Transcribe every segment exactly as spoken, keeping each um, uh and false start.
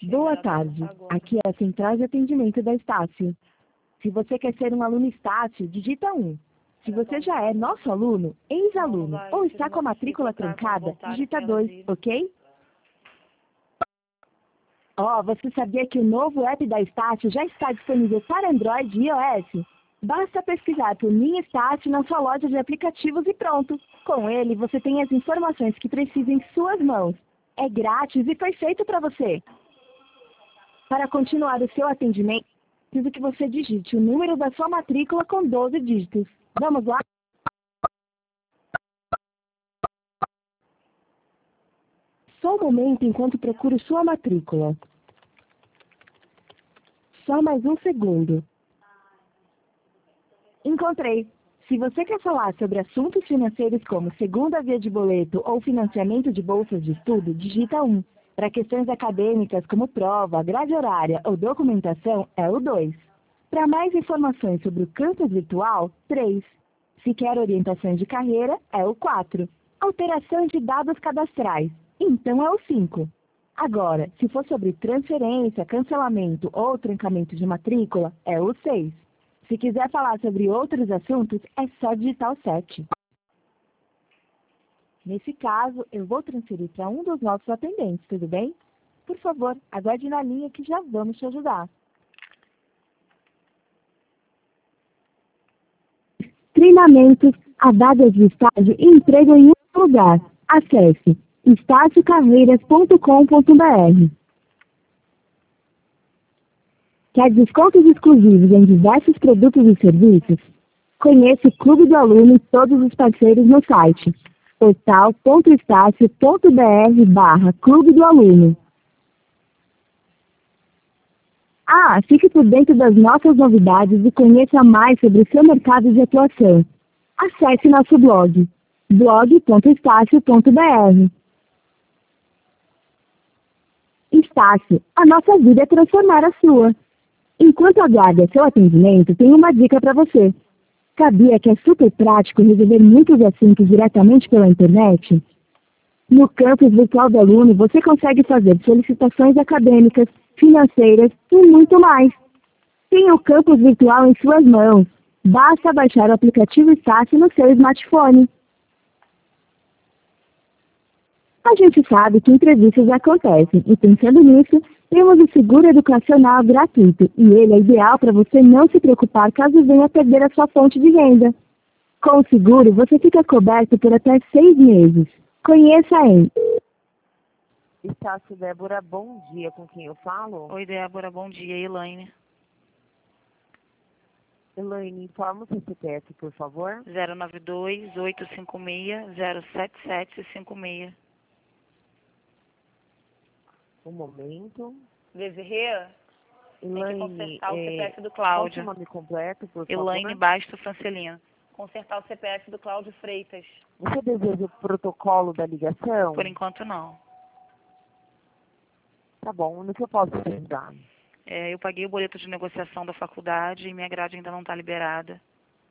Boa tarde, aqui é a central de atendimento da Estácio. Se você quer ser um aluno Estácio, digita um. Se você já é nosso aluno, ex-aluno ou está com a matrícula trancada, digita dois, ok? Ó, oh, você sabia que o novo app da Estácio já está disponível para Android e iOS? Basta pesquisar por Minha Estácio na sua loja de aplicativos e pronto. Com ele, você tem as informações que precisa em suas mãos. É grátis e perfeito para você. Para continuar o seu atendimento, preciso que você digite o número da sua matrícula com doze dígitos. Vamos lá? Só um momento enquanto procuro sua matrícula. Só mais um segundo. Encontrei. Se você quer falar sobre assuntos financeiros como segunda via de boleto ou financiamento de bolsas de estudo, digita um. Para questões acadêmicas como prova, grade horária ou documentação, é o dois. Para mais informações sobre o campus virtual, três. Se quer orientações de carreira, é o quatro. Alteração de dados cadastrais, então é o cinco. Agora, se for sobre transferência, cancelamento ou trancamento de matrícula, é o seis. Se quiser falar sobre outros assuntos, é só digitar o sete. Nesse caso, eu vou transferir para um dos nossos atendentes, tudo bem? Por favor, aguarde na linha que já vamos te ajudar. Treinamentos, a vagas de estágio e emprego em um lugar. Acesse estágio carreiras ponto com ponto br. Quer descontos exclusivos em diversos produtos e serviços? Conheça o Clube do Aluno e todos os parceiros no site portal ponto estácio ponto br barra Clube do Aluno. Ah, fique por dentro das nossas novidades e conheça mais sobre o seu mercado de atuação. Acesse nosso blog, blog ponto estácio ponto br. Estácio, a nossa vida é transformar a sua. Enquanto aguarda seu atendimento, tenho uma dica para você. Sabia que é super prático resolver muitos assuntos diretamente pela internet? No campus virtual do aluno, você consegue fazer solicitações acadêmicas, financeiras e muito mais. Tenha o campus virtual em suas mãos. Basta baixar o aplicativo Estácio no seu smartphone. A gente sabe que imprevistos acontecem e, pensando nisso, temos o seguro educacional gratuito e ele é ideal para você não se preocupar caso venha a perder a sua fonte de renda. Com o seguro, você fica coberto por até seis meses. Conheça em... Estácio Débora, bom dia, com quem eu falo? Oi, Débora, bom dia, Elaine. Elaine, informa o seu C P F, por favor. zero nove dois, oito cinco seis, zero sete sete cinco seis. Um momento. Desirê, tem que Elaine, consertar o é, C P F do qual o Cláudio. seu nome completo, por Elaine favor? Basto Francelino. Consertar o C P F do Cláudio Freitas. Você deseja o protocolo da ligação? Por enquanto, não. Tá bom, no que eu posso te ajudar? É, eu paguei o boleto de negociação da faculdade e minha grade ainda não está liberada.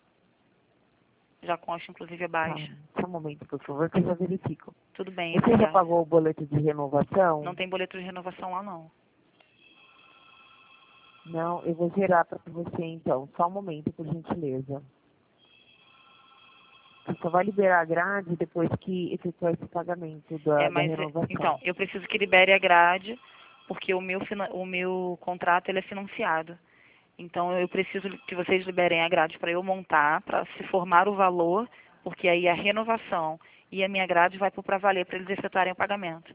Já consta, inclusive, a baixa. Tá, só um momento, por favor, que eu já verifico. Tudo bem, Você já obrigada. pagou o boleto de renovação? Não tem boleto de renovação lá, não. Não, eu vou gerar para você, então. Só um momento, por gentileza. Você só vai liberar a grade depois que efetuar esse pagamento da, É, da mas, renovação. então, eu preciso que libere a grade, porque o meu, fina- o meu contrato ele é financiado. Então, eu preciso que vocês liberem a grade para eu montar, para se formar o valor, porque aí a renovação e a minha grade vai para valer para eles efetuarem o pagamento.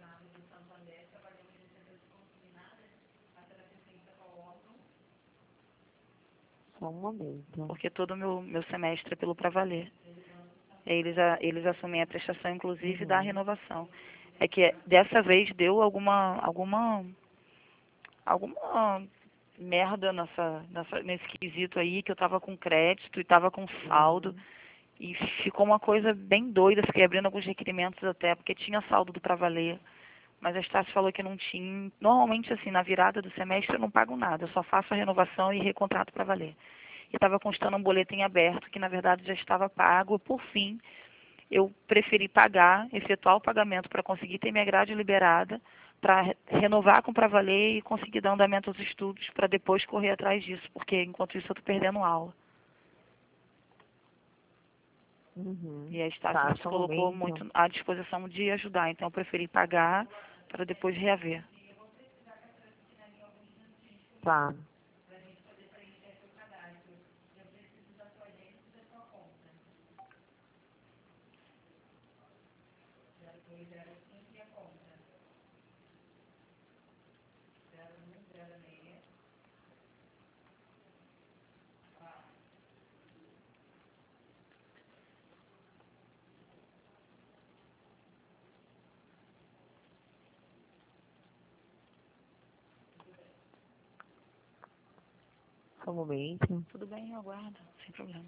Só um momento. Porque todo o meu, meu semestre é pelo para valer. Eles, a, eles assumem a prestação, inclusive, Uhum. da renovação. É que dessa vez deu alguma, alguma, alguma merda nessa, nessa, nesse quesito aí, que eu estava com crédito e estava com saldo. Uhum. E ficou uma coisa bem doida, fiquei abrindo alguns requerimentos até, porque tinha saldo do para valer. Mas a Estácio falou que não tinha. Normalmente, assim, na virada do semestre eu não pago nada, eu só faço a renovação e recontrato para valer. E estava constando um boleto em aberto, que na verdade já estava pago. Por fim, eu preferi pagar, efetuar o pagamento para conseguir ter minha grade liberada, para renovar com para valer e conseguir dar andamento aos estudos, para depois correr atrás disso, porque enquanto isso eu estou perdendo aula. Uhum. E a Estácio Tá, se só um colocou momento. muito à disposição de ajudar, então eu preferi pagar para depois reaver. Tá. Só um momento. Tudo bem, eu aguardo, sem problema.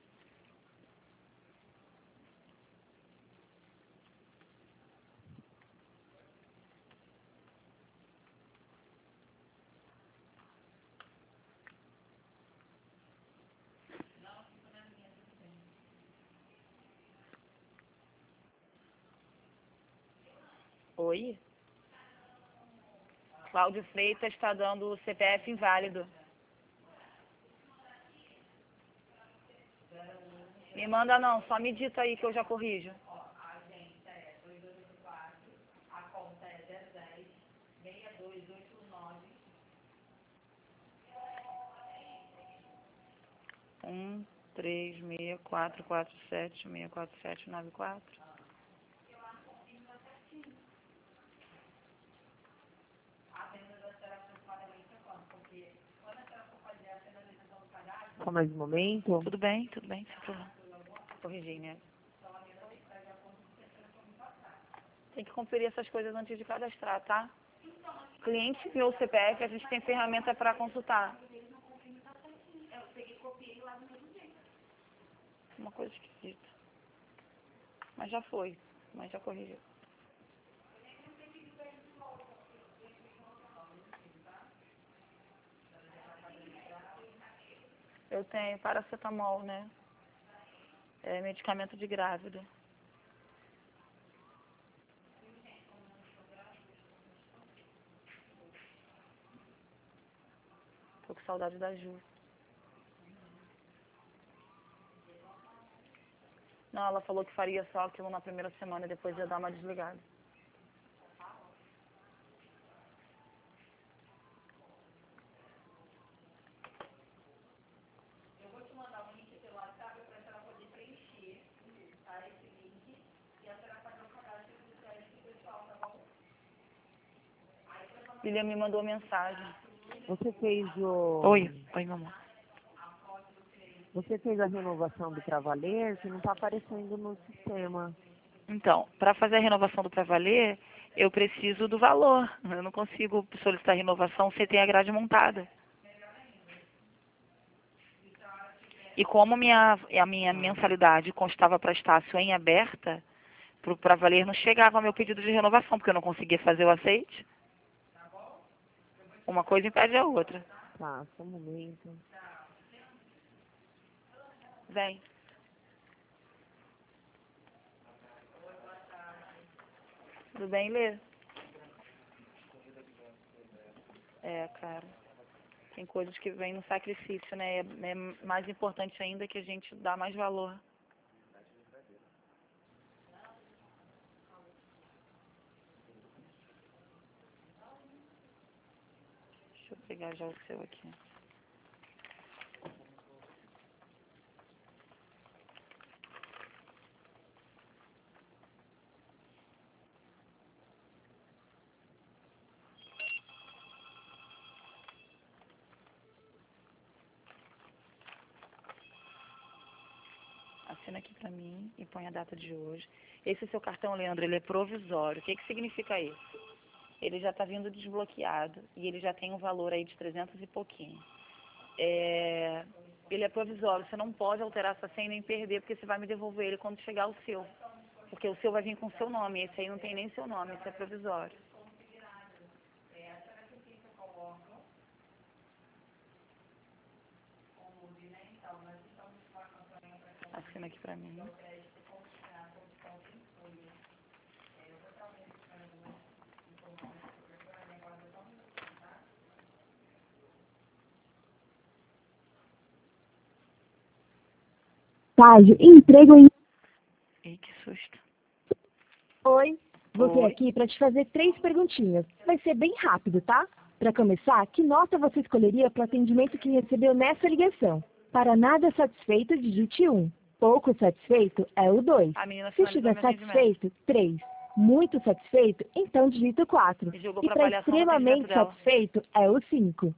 Oi? Cláudio Freitas está dando o C P F inválido. Me manda não, só me dita aí que eu já corrijo. Um, três, seis, quatro, quatro, sete, seis, quatro, sete, nove, quatro. Só mais um momento. Tudo bem, tudo bem, sem problema. Corrigi, né? Tem que conferir essas coisas antes de cadastrar, tá? Cliente meu C P F, a gente tem ferramenta para consultar. Uma coisa esquisita. Mas já foi, mas já corrigiu. Eu tenho paracetamol, né? É medicamento de grávida. Tô com saudade da Ju. Não, ela falou que faria só aquilo na primeira semana e depois ia dar uma desligada. Lilian me mandou mensagem. Você fez o... Oi, oi, mamãe. Você fez a renovação do Pra Valer, que não está aparecendo no sistema. Então, para fazer a renovação do Pra Valer, eu preciso do valor. Eu não consigo solicitar renovação sem ter a grade montada. E como minha, a minha mensalidade constava para Estácio em aberta, para o Pra Valer não chegava ao meu pedido de renovação, porque eu não conseguia fazer o aceite. Uma coisa impede a outra. Tá, só um momento. Vem. Tudo bem, Lê? É, cara. Tem coisas que vêm no sacrifício, né? É, é mais importante ainda que a gente dá mais valor. Deixa eu pegar já o seu aqui. Assina aqui pra mim e põe a data de hoje. Esse seu cartão, Leandro, ele é provisório. O que que significa isso? Ele já está vindo desbloqueado e ele já tem um valor aí de trezentos e pouquinho. É, ele é provisório, você não pode alterar essa senha nem perder, porque você vai me devolver ele quando chegar o seu. Porque o seu vai vir com o seu nome, esse aí não tem nem seu nome, esse é provisório. Assina aqui pra mim. estágio e emprego em... Ih, que susto. Oi, vou vir Oi. aqui para te fazer três perguntinhas. Vai ser bem rápido, tá? Para começar, que nota você escolheria para o atendimento que recebeu nessa ligação? Para nada satisfeito, digite um. Pouco satisfeito é o dois. A menina Se finalizou estiver meu atendimento. satisfeito, três. Muito satisfeito, então digita o quatro. E jogou E pra para avaliação do extremamente atendimento dela. satisfeito é o cinco.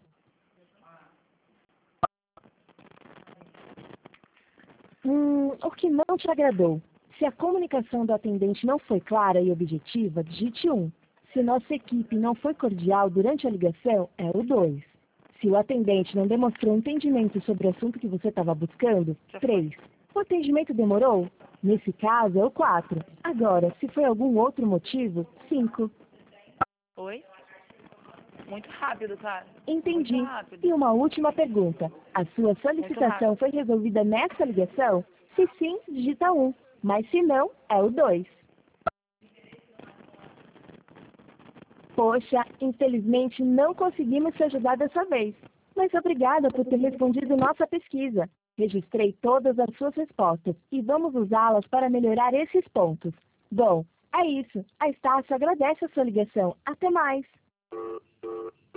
Hum, o que não te agradou? Se a comunicação do atendente não foi clara e objetiva, digite um. Se nossa equipe não foi cordial durante a ligação, é o dois. Se o atendente não demonstrou entendimento sobre o assunto que você estava buscando, Já foi. três. O atendimento demorou? Nesse caso, é o quatro. Agora, se foi algum outro motivo, cinco. Oi? Muito rápido, cara. Entendi. Muito rápido. E uma última pergunta. A sua solicitação foi resolvida nessa ligação? Se sim, digita um. Mas se não, é o dois. Poxa, infelizmente não conseguimos te ajudar dessa vez. Mas obrigada por ter respondido nossa pesquisa. Registrei todas as suas respostas e vamos usá-las para melhorar esses pontos. Bom, é isso. A Estácio agradece a sua ligação. Até mais.